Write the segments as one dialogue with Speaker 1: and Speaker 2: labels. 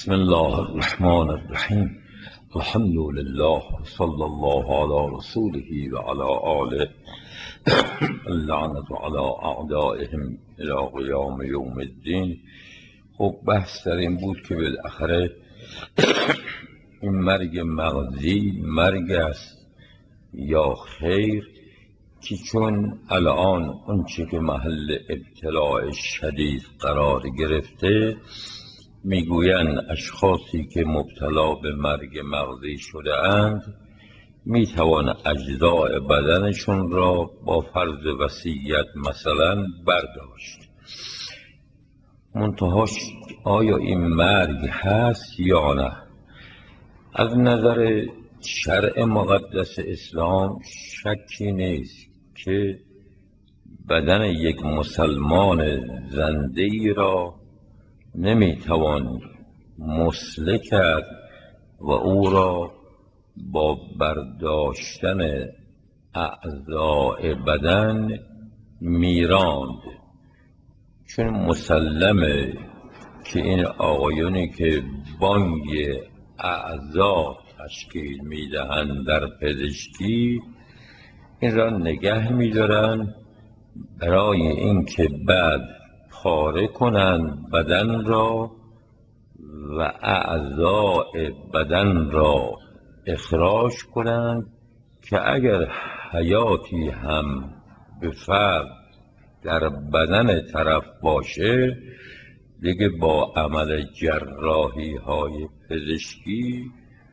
Speaker 1: بسم الله الرحمن الرحیم. الحمد لله صلی الله علی رسوله و علی آله. اللعنة علی اعدائهم الی قیام یوم الدین. خب بحث در این بود که بالاخره این مرگ مغزی مرگ است یا خیر، که چون الان اون چه که محل ابتلاع شدید قرار گرفته، میگویند اشخاصی که مبتلا به مرگ مغزی شده اند میتوان اجزاء بدنشون را با فرض وصیت مثلا برداشت. منتهاش آیا این مرگ هست یا نه؟ از نظر شرع مقدس اسلام شکی نیست که بدن یک مسلمان زنده ای را نمیتوان مسله کرد و او را با برداشتن اعضاء بدن میراند، چون مسلمه که این آقایونی که بانگ اعضا تشکیل میدهند در پزشکی این را نگه میدارند برای اینکه بعد پاره کنند بدن را و اعضاء بدن را اخراج کنند که اگر حیاتی هم به فرد در بدن طرف باشه دیگه با عمل جراحی های پزشکی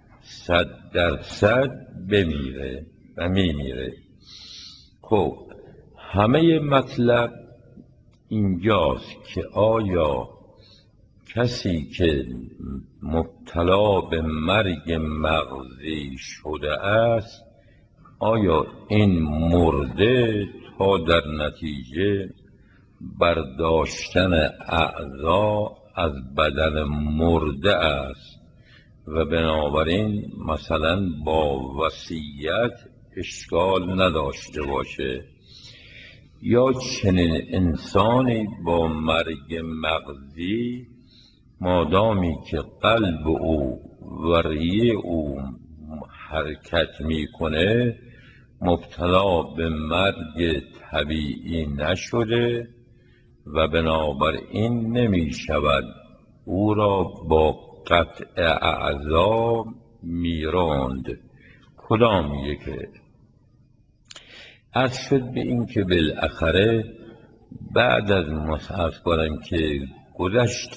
Speaker 1: 100% بمیره و میمیره. خب همه مطلب اینجاست که آیا کسی که مبتلا به مرگ مغزی شده است آیا این مرده تا در نتیجه برداشتن اعضا از بدن مرده است و بنابراین مثلا با وصیت اشکال نداشته باشه، یا چنین انسانی با مرگ مغزی مادامی که قلب او و ریه او حرکت میکنه مبتلا به مرگ طبیعی نشده و بنابراین نمی شود او را با قطع اعضا میراند. کدام یکه؟ عرض شد به این که بالاخره بعد از مصحف کنم که گذشت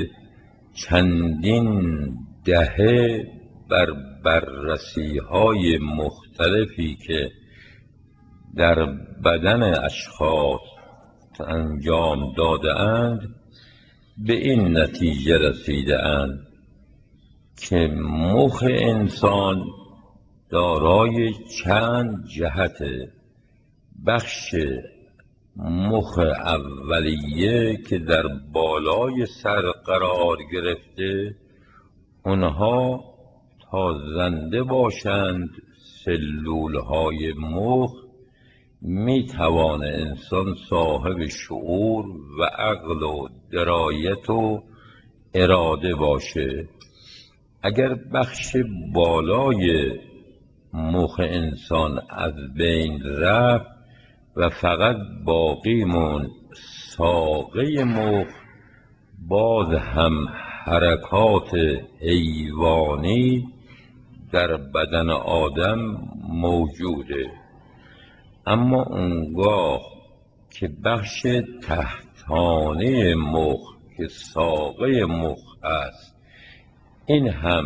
Speaker 1: چندین دهه بر بررسی های مختلفی که در بدن اشخاص انجام داده اند به این نتیجه رسیده اند که مخ انسان دارای چند جهته. بخش مخ اولیه که در بالای سر قرار گرفته، اونها تا زنده باشند سلول های مخ می توانه انسان صاحب شعور و عقل و درایت و اراده باشه. اگر بخش بالای مخ انسان از بین رفت و فقط باقی موند ساقه مخ، باز هم حرکات حیوانی در بدن آدم موجوده، اما اونگاه که بخش تحتانی مخ که ساقه مخ است این هم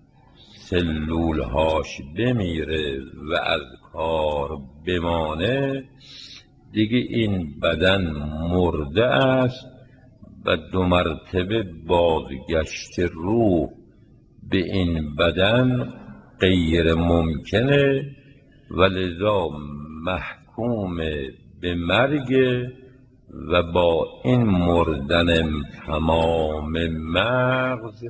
Speaker 1: سلولهاش بمیره و از کار بمانه، دیگه این بدن مرده است و 2 مرتبه بازگشت روح به این بدن غیر ممکنه و لذا محکوم به مرگ و با این مردن تمام مغز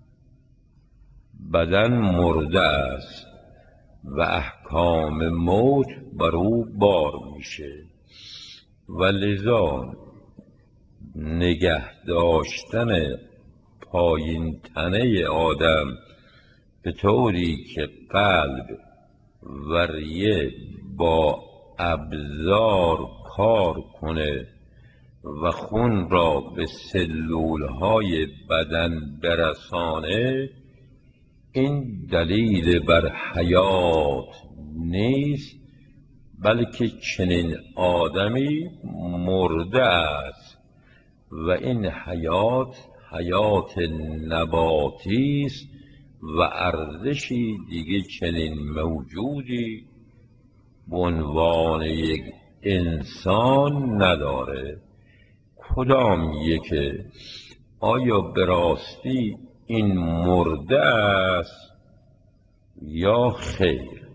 Speaker 1: بدن مرده است و احکام موت بر او بار میشه و لذا نگه داشتن پایین تنه آدم به طوری که قلب و ریه با ابزار کار کنه و خون را به سلولهای بدن برسانه، این دلیل بر حیات نیست، بلکه چنین آدمی مرده است و این حیات حیات نباتی است و ارزشی دیگه چنین موجودی به عنوان یک انسان نداره. کدام یکه؟ آیا به راستی این مرده است یا خیر؟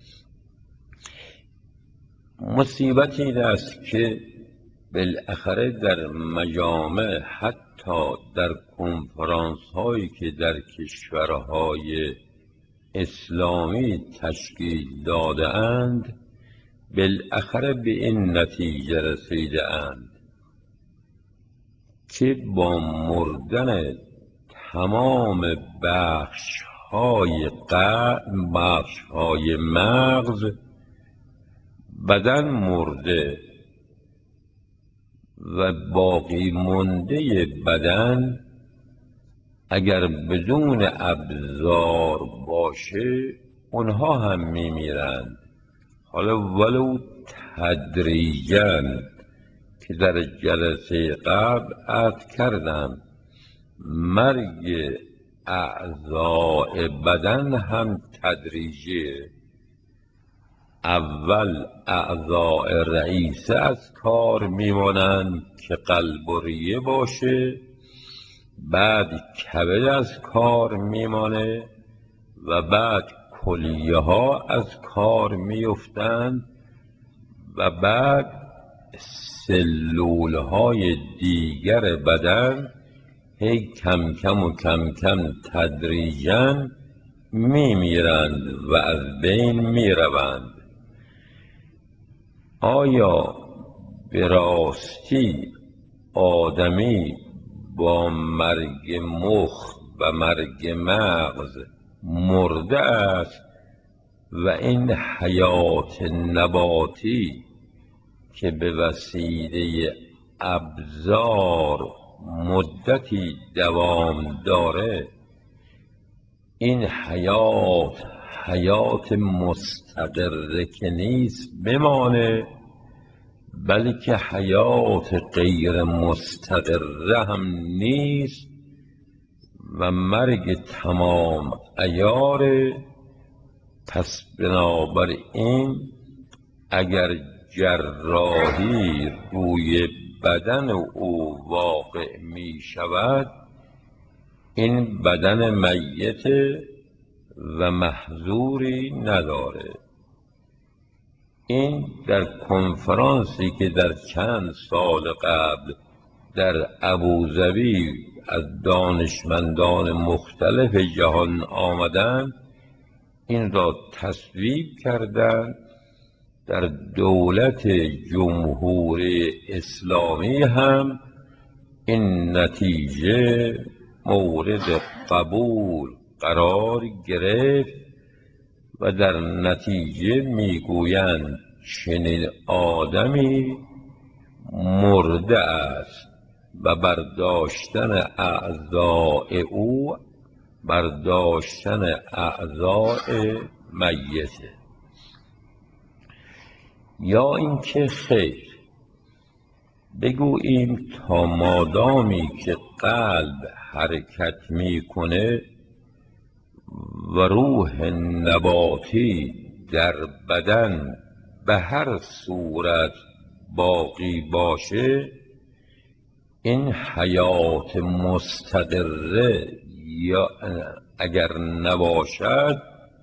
Speaker 1: مصیبت این است که بالاخره در مجامع، حتی در کنفرانس هایی که در کشورهای اسلامی تشکیل داده اند، بالاخره به این نتیجه رسیده اند که با مردن تمام بخش‌های مغز، بدن مرده و باقی مونده بدن اگر بدون ابزار باشه اونها هم میمیرند، حالا ولو تدریجاً، که در جلسه قبل عرض کردم مرگ اعضاء بدن هم تدریجیه. اول اعضاء رئیسه از کار میمانند که قلب و ریه باشه، بعد کبد از کار میمانه و بعد کلیه ها از کار میافتند و بعد سلول های دیگر بدن هی کم کم و کم کم تدریجاً میمیرند و از بین میروند. آیا به راستی آدمی با مرگ مخ و مرگ مغز مرده است و این حیات نباتی که به وسیله ابزار مدتی دوام داره، این حیات حیات مستقره که نیست بمانه، بلکه حیات غیر مستقره هم نیست و مرگ تمام عیاره؟ پس بنابراین اگر جراحی روی بدن او واقع می شود، این بدن میت و محذوری نداره. این در کنفرانسی که در چند سال قبل در ابوظبی از دانشمندان مختلف جهان آمدند، این را تصویب کردند. در دولت جمهوری اسلامی هم این نتیجه مورد قبول قرار گرفت و در نتیجه میگویند چنین آدمی مرده است و برداشتن اعضاء او برداشتن اعضاء میته. یا اینکه خیر، بگوییم تا مادامی که قلب حرکت میکنه و روح نباتی در بدن به هر صورت باقی باشه، این حیات مستقره یا اگر نباشد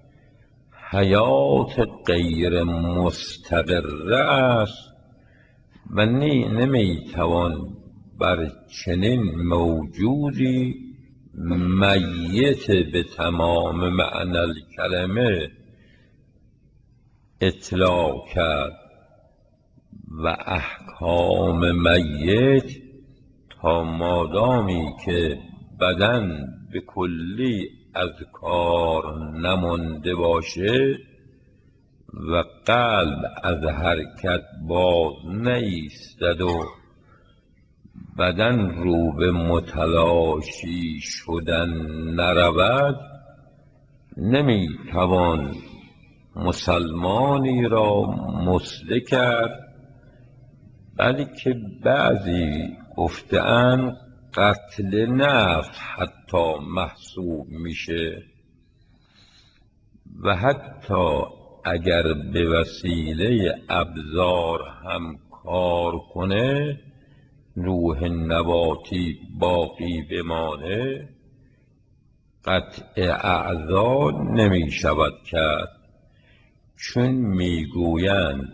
Speaker 1: حیات غیر مستقره است و نمیتوان بر چنین موجودی میت به تمام معنی الکلمه اطلاق کرد و احکام میت تا مادامی که بدن به کلی از کار نمانده باشه و قلب از حرکت باز نایستد و بدن رو به متلاشی شدن نرود، نمی توان مسلمانی را مسله کرد، بلکه بعضی گفته اند قتل نفس حتی محسوب میشه و حتی اگر به وسیله ابزار هم کار کنه، روح نباتی باقی بمانه، قطع اعضا نمی شود کرد، چون میگویند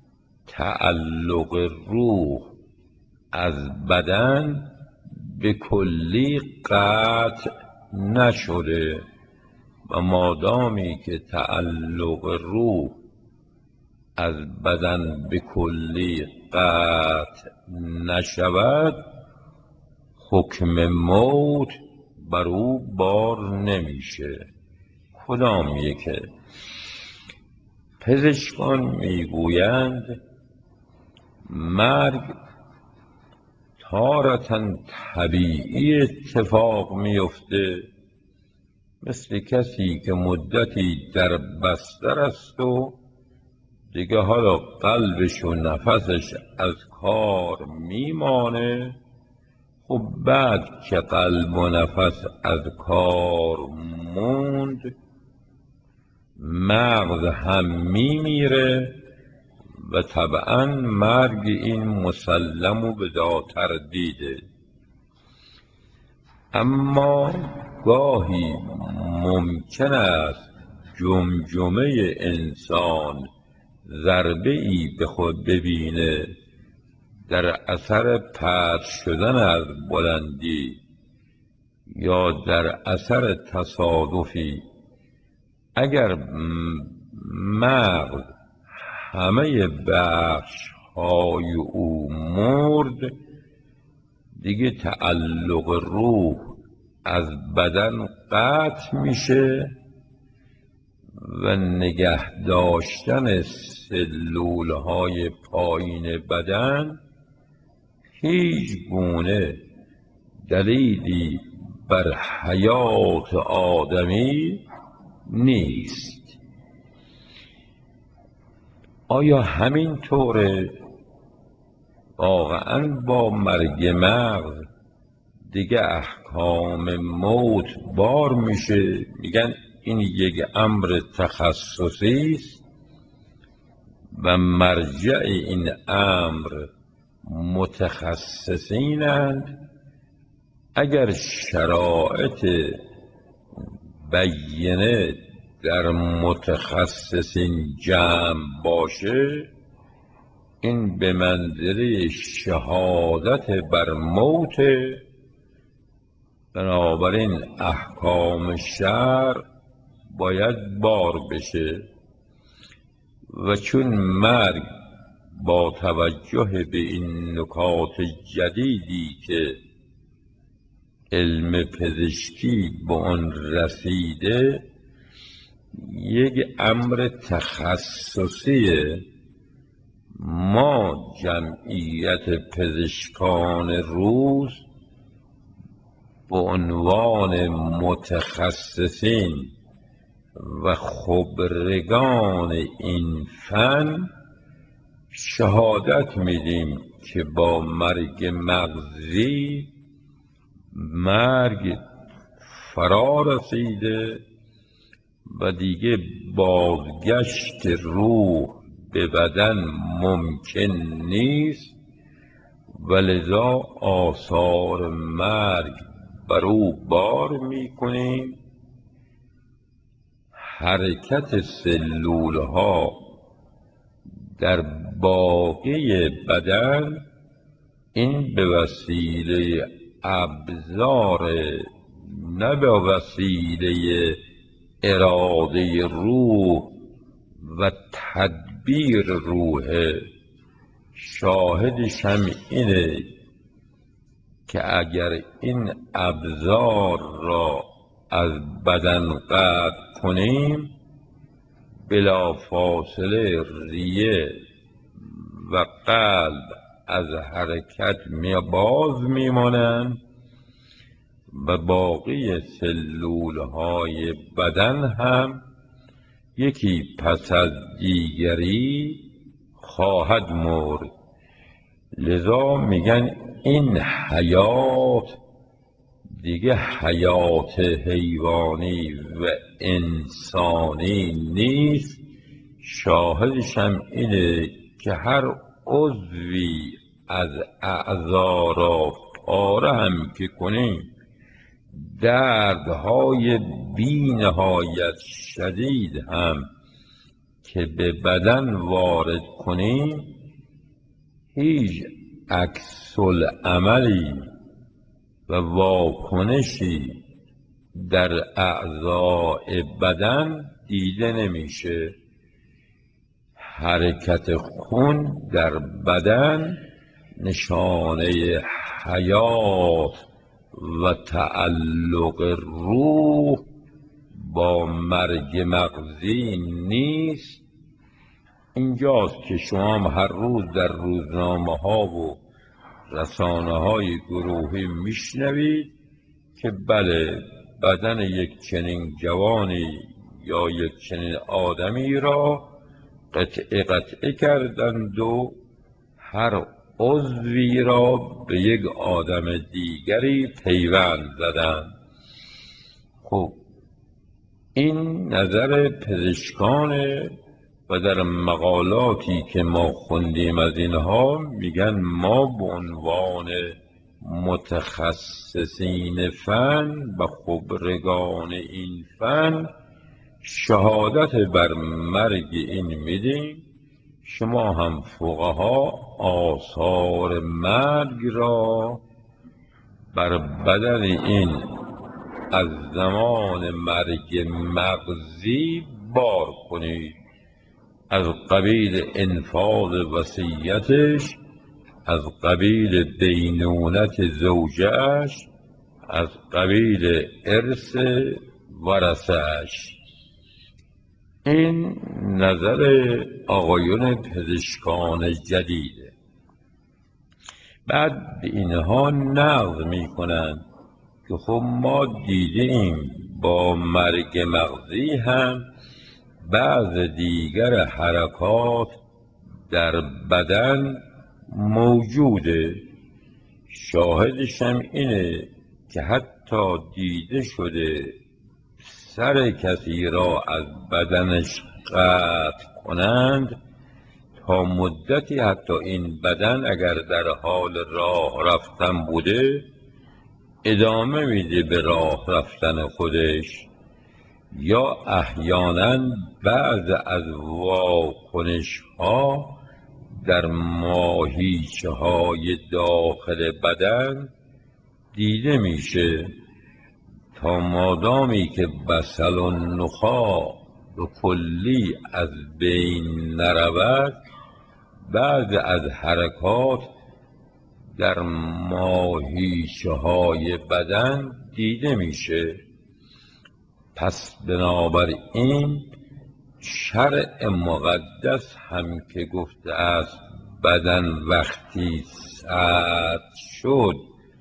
Speaker 1: تعلق روح از بدن به کلی قطع نشده و مادامی که تعلق روح از بدن به کلی قطع نشود، حکم موت بر او بار نمیشه. کدام یکه؟ پزشکان میگویند مرگ تارةً طبیعی اتفاق میفته، مثل کسی که مدتی در بستر است و دیگه حالا قلبش و نفسش از کار میمانه. خب بعد که قلب و نفس از کار موند، مغز هم میمیره و طبعا مرگ این مسلم و بلا تردیده. اما گاهی ممکن است جمجمه انسان ضربه ای به خود ببینه در اثر پرت شدن از بلندی یا در اثر تصادفی. اگر مغز همه بخش های او مرد، دیگه تعلق روح از بدن قطع میشه و نگه داشتن سلول های پایین بدن هیچ گونه دلیلی بر حیات آدمی نیست. آیا همین طوره؟ واقعا با مرگ مغز دیگه احکام موت بار میشه؟ میگن این یک امر تخصصی است و مرجع این امر متخصصینند. اگر شرایط بیینه در متخصصین جمع باشه، این به منزله شهادت بر موت. بنابراین احکام شرع باید بار بشه و چون مرگ با توجه به این نکات جدیدی که علم پزشکی به آن رسیده یک امر تخصصیه، ما جمعیت پزشکان روز به عنوان متخصصین و خبرگان این فن شهادت میدیم که با مرگ مغزی مرگ فرا رسیده و دیگه بازگشت روح به بدن ممکن نیست و لذا آثار مرگ بر او بار میکنیم. حرکت سلول ها در باقی بدن این به وسیله ابزار، نه به وسیله اراده روح و تدبیر روح. شاهدش هم اینه که اگر این ابزار را از بدن قطع کنیم بلا فاصله ریه و قلب از حرکت باز میمانند و باقی سلولهای بدن هم یکی پس از دیگری خواهد مرد. لذا میگن این حیات دیگه حیات حیوانی و انسانی نیست. شاهدش هم اینه که هر عضوی از اعضا را پاره هم که کنیم دردهای بی نهایت شدید هم که به بدن وارد کنیم هیچ عکس العملی و واکنشی در اعضای بدن دیده نمیشه. حرکت خون در بدن نشانه حیات و تعلق روح با مرگ مغزی نیست. اینجاست که شما هر روز در روزنامه ها و رسانه های گروهی میشنوید که بله بدن یک چنین جوانی یا یک چنین آدمی را قطعه قطعه کردند و هر عضوی را به یک آدم دیگری پیوند زدند. خب این نظر پزشکانه و در مقالاتی که ما خوندیم از اینها میگن ما به عنوان متخصصین فن و خبرگان این فن شهادت بر مرگ این میدیم. شما هم فقها آثار مرگ را بر بدن این از زمان مرگ مغزی بار کنید، از قبیل انفاذ وصیتش، از قبیل دینونت زوجهش، از قبیل ارث ورثه‌اش. این نظر آقایون پزشکان جدیده. بعد به اینها نقض میکنند که خب ما دیدیم با مرگ مغزی هم بعض دیگر حرکات در بدن موجوده. شاهدش هم اینه که حتی دیده شده سر کسی را از بدنش قطع کنند تا مدتی حتی این بدن اگر در حال راه رفتن بوده ادامه میده به راه رفتن خودش، یا احیانا بعض از واکنش ها در ماهیچه های داخل بدن دیده میشه. تا مادامی که بصل و نخاع به کلی از بین نرود بعض از حرکات در ماهیچه های بدن دیده میشه. پس بنابراین شرع مقدس هم که گفته است بدن وقتی سرد شد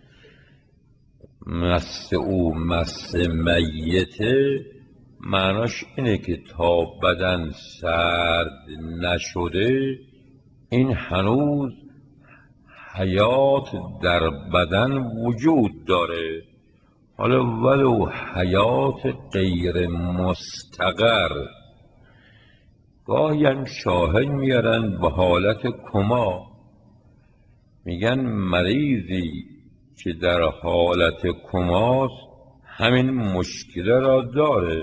Speaker 1: مس او مس میته، معناش اینه که تا بدن سرد نشده این هنوز حیات در بدن وجود داره، حالا ولو حیات غیر مستقر. گاهی هم شاهد میارن به حالت کما، میگن مریضی که در حالت کماست همین مشکل را داره،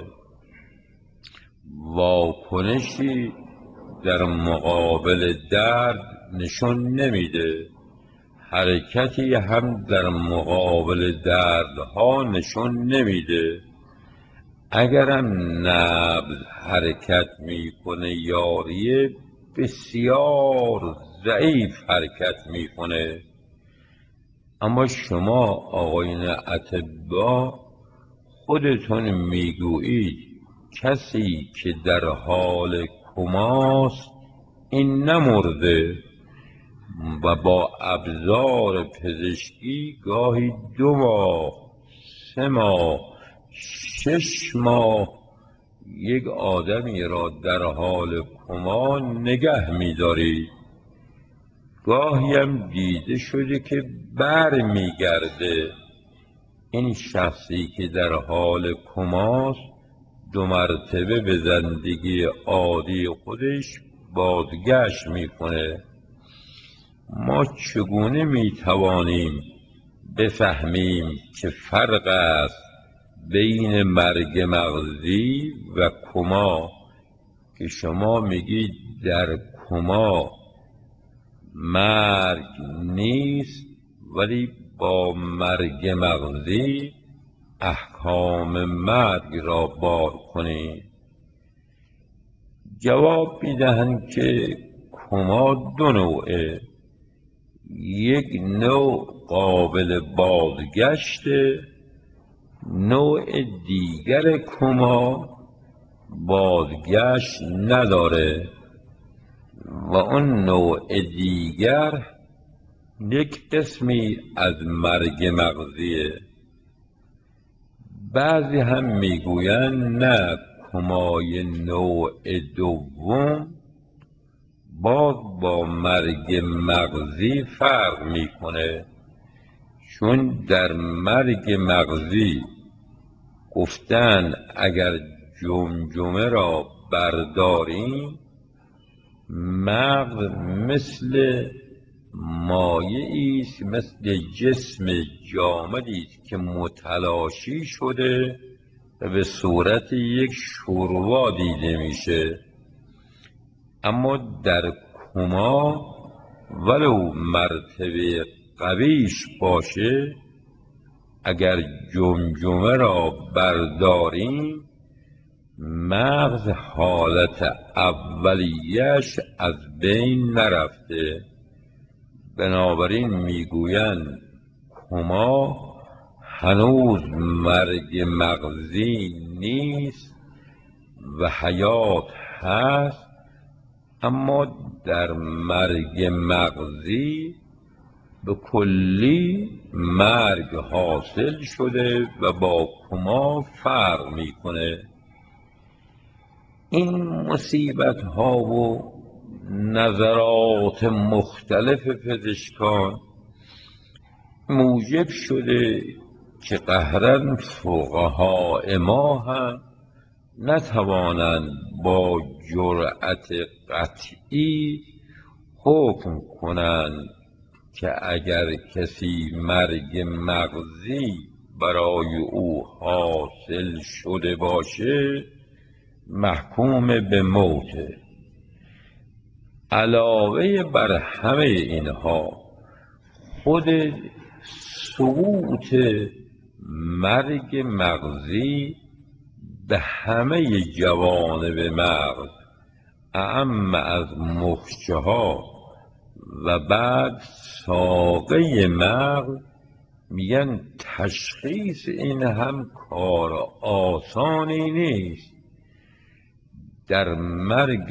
Speaker 1: واکنشی در مقابل درد نشون نمیده، حرکتی هم در مقابل دردها نشون نمیده. اگرم نبض حرکت میکنه یاریه بسیار ضعیف حرکت میکنه، اما شما آقایون اطبا خودتون میگویید کسی که در حال کماست این نمرده و با ابزار پزشکی گاهی 2 ماه 3 ماه 6 ماه یک آدمی را در حال کما نگه می‌دارید. گاهی هم دیده شده که برمیگرده. این شخصی که در حال کماست 2 مرتبه به زندگی عادی خودش بازگشت میکنه. ما چگونه میتوانیم بفهمیم که فرق است بین مرگ مغزی و کما که شما میگید در کما مرگ نیست ولی با مرگ مغزی احکام مرگ را بار کنید؟ جواب میدهند که کما 2 نوعه. یک نوع قابل بازگشته، نوع دیگر کما بازگشت نداره و اون نوع دیگر یک قسمی از مرگ مغزیه. بعضی هم میگویند نه، کمای نوع دوم باز با مرگ مغزی فرق میکنه، چون در مرگ مغزی گفتن اگر جمجمه را برداریم مغز مثل مایعی است، مثل جسم جامدی است که متلاشی شده و به صورت یک شوروا دیده میشه. اما در کما ولو مرتبه قویش باشه اگر جمجمه را برداریم مغز حالت اولیش از بین نرفته. بنابراین میگویند کما هنوز مرگ مغزی نیست و حیات هست، اما در مرگ مغزی به کلی مرگ حاصل شده و با کما فرق میکنه. این مصیبت ها و نظرات مختلف پزشکان موجب شده که قهرا فقهای ما هم نتوانند با جرأت قطعی حکم کنند که اگر کسی مرگ مغزی برای او حاصل شده باشه محکوم به موته. علاوه بر همه اینها خود سقوط مرگ مغزی به همه جوانب مغز اعم از مخچه ها و بعد ساقه مغز، میگن تشخیص این هم کار آسانی نیست. در مرگ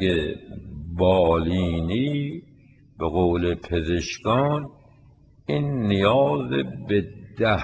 Speaker 1: بالینی به قول پزشکان این نیاز به 10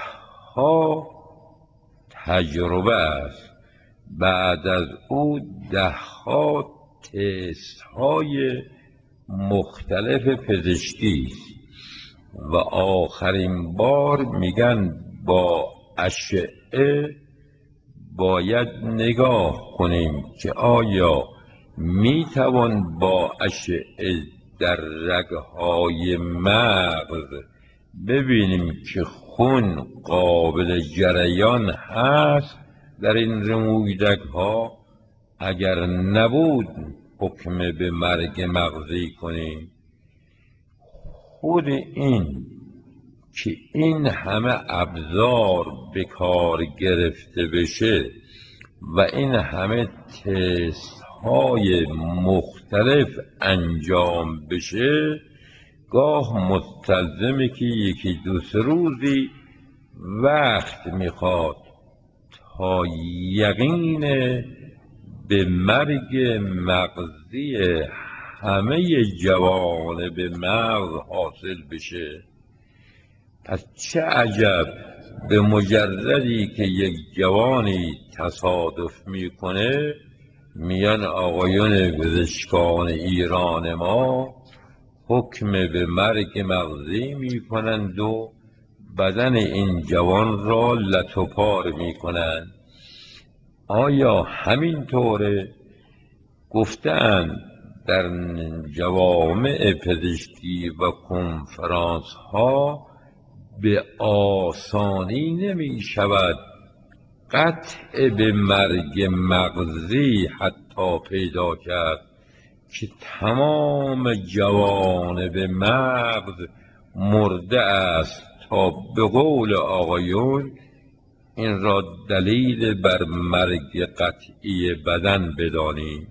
Speaker 1: تجربه است. بعد از او 10 تست های مختلف پزشکی است و آخرین بار میگن با اشعه باید نگاه کنیم که آیا میتوان با اشعه در رگهای مغز ببینیم که خون قابل جریان هست در این رمویدک ها. اگر نبود حکم به مرگ مغزی کنیم. خود این که این همه ابزار به کار گرفته بشه و این همه تست های مختلف انجام بشه گاه مستلزمه که یکی دو سه روزی وقت میخواد تا یقین به مرگ مغزی همه جوانب مغز حاصل بشه. پس چه عجب به مجردی که یک جوانی تصادف میکنه میان آقایون پزشکان ایران ما حکم به مرگ مغزی میکنند و بدن این جوان را لت و پار میکنند. آیا همین طوره؟ گفتند در جوامع پزشکی و کنفرانس ها به آسانی نمی شود قطع به مرگ مغزی حتی پیدا کرد که تمام جوانب مغز مرده است تا به قول آقایون این را دلیل بر مرگ قطعی بدن بدانیم.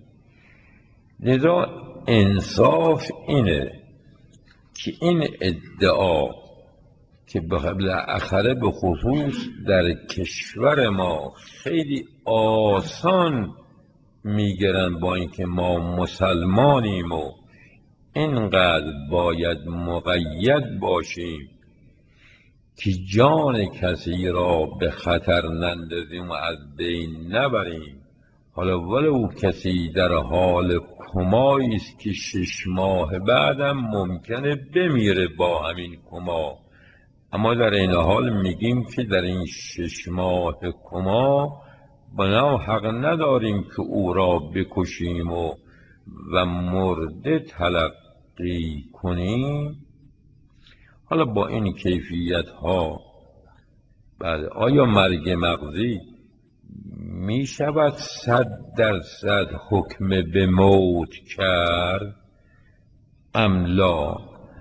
Speaker 1: لذا انصاف اینه که این ادعا که بالاخره به خصوص در کشور ما خیلی آسان میگیرن با اینکه ما مسلمانیم و اینقدر باید مقید باشیم که جان کسی را به خطر نندازیم و از بین نبریم، حالا ولو کسی در حال کمایی است که 6 ماه بعدم ممکنه بمیره با همین کما، اما در این حال میگیم که در این 6 ماه کما بنا حق نداریم که او را بکشیم و مرده تلقی کنیم. حالا با این کیفیت ها آیا مرگ مغزی می شود 100% حکم به موت کرد ام لا؟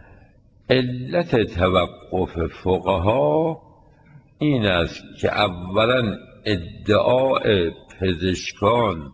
Speaker 1: علت توقف فقها این است که اولا ادعای پزشکان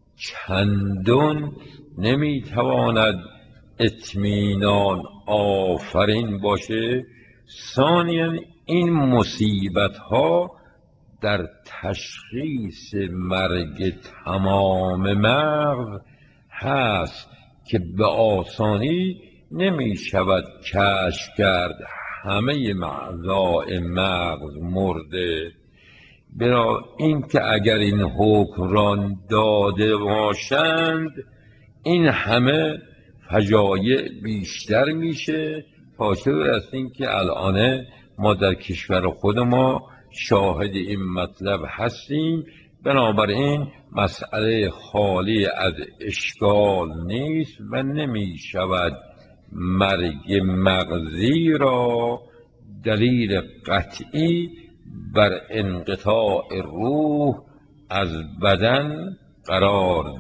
Speaker 1: چندان نمیتواند اطمینان آفرین باشه، ثانیاً این مصیبت ها در تشخیص مرگ تمام مغز هست که به آسانی نمی شود کشف کرد همه اعضای مغز مرده. برای اینکه اگر این حکم را داده باشند این همه فجایع بیشتر میشه تا چه برسیم که الان ما در کشور خود ما شاهد این مطلب هستیم. بنابراین مسئله خالی از اشکال نیست و نمی شود مرگ مغزی را دلیل قطعی بر انقطاع روح از بدن قرار